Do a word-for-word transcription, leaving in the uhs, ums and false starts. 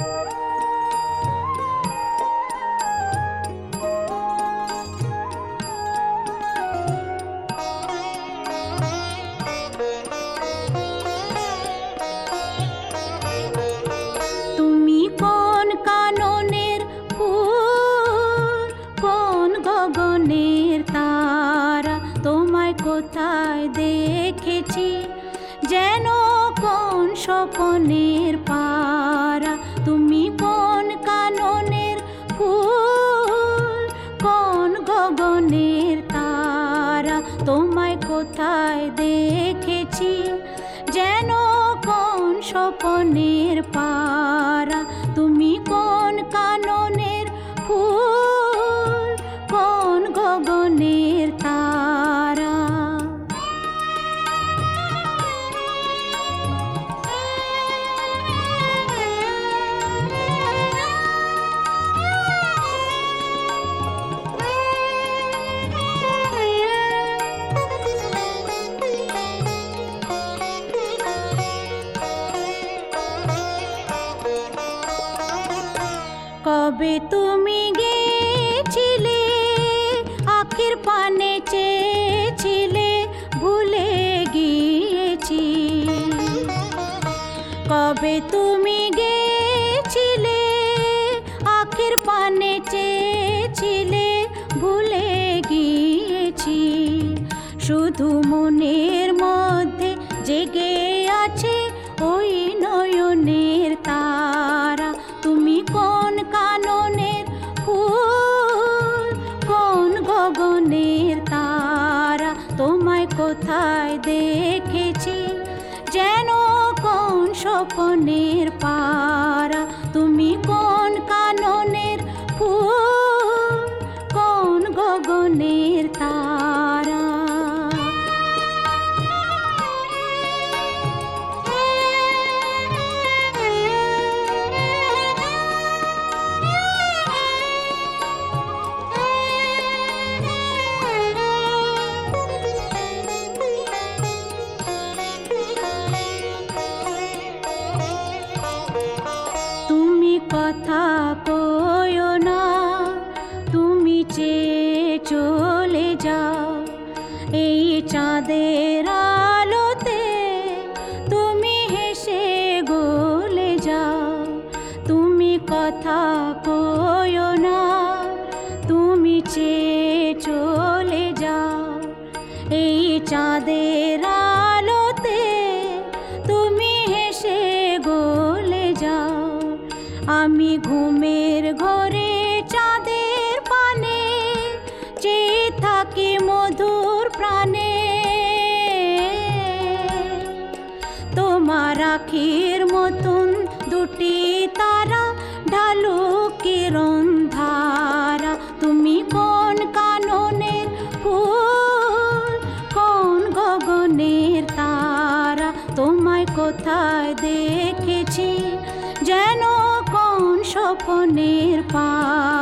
কোথায় দেখেছি যেন কোন স্বপনের পারা। তুমি কোন কাননের ফুল, কোন গগনের তারা। তোমায় কোথায় দেখেছি যেন কোন স্বপনের পারা। তুমি কোন কাননের ফুল, কোন গগনের তারা। কবে তুমি গেছিলে আখির পানে চেয়েছিলে, ভুলে গিয়েছি। কবে তুমি গেছিলে আখির পানে চেয়েছিলে, ভুলে গিয়েছি। শুধু মনের মধ্যে জেগে আছে ওই নয়নের তারা। তুমি কোন কাননের ফুল, কোন গগনের তারা। তোমায় কোথায় দেখেছি যেন কোন স্বপনের পারা। তুমি কোন কাননের ফুল, কোন গগনের তারা। কথা কইও না, তুমি চেয়ে চলে যাও এই চাঁদের আলোতে। তুমি হেসে গলে যাও। তুমি কথা কইও না, তুমি চেয়ে চলে যাও এই চাঁদের আলোতে। তুমি হেসে গলে যাও। আমি ঘুমের ঘরে চাঁদের পানে চেয়ে থাকি মধুর প্রাণে। তোমার আখির মতন দুটি তারা ঢালু কিরণ ধারা। তুমি কোন কাননের ফুল, কোন গগনের তারা। তোমায় কোথায় দেখেছি যেন কোন স্বপনের পা।